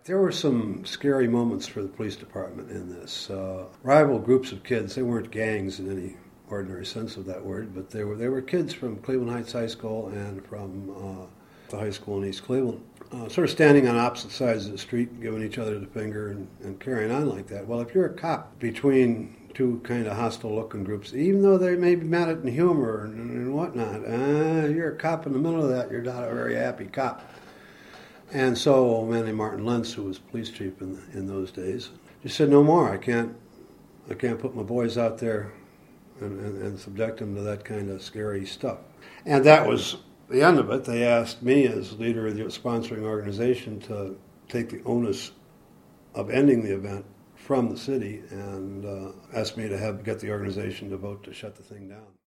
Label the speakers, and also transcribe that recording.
Speaker 1: There were some scary moments for the police department in this. Rival groups of kids, they weren't gangs in any ordinary sense of that word, but they were kids from Cleveland Heights High School and from the high school in East Cleveland, sort of standing on opposite sides of the street, giving each other the finger and carrying on like that. Well, if you're a cop between two kind of hostile-looking groups, even though they may be mad at in humor and whatnot, you're a cop in the middle of that, you're not a very happy cop. And so a man named Martin Lentz, who was police chief in those days, just said, no more. I can't put my boys out there and subject them to that kind of scary stuff. And that was the end of it. They asked me as leader of the sponsoring organization to take the onus of ending the event from the city and asked me to get the organization to vote to shut the thing down.